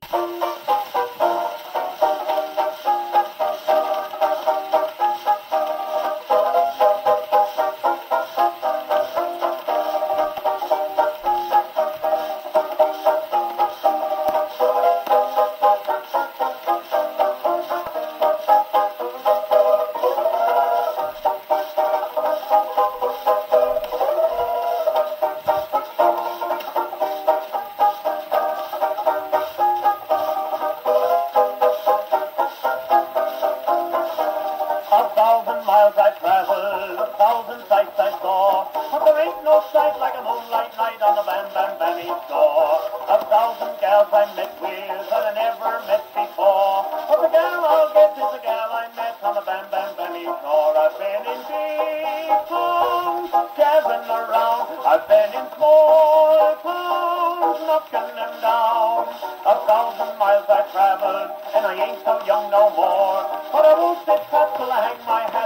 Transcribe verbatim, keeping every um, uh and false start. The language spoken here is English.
A thousand miles I traveled, a thousand sights I saw, but there ain't no sight like a moonlight night on the Bam Bam Bammy shore. A thousand gals I met with that I never met before, but the gal I'll get is the gal I met on the Bam Bam Bammy shore. I've been in big towns, jazzing around, I've been in small towns, knocking them down. A thousand miles I traveled, and I ain't so young no more, but I won't sit fast till I hang my head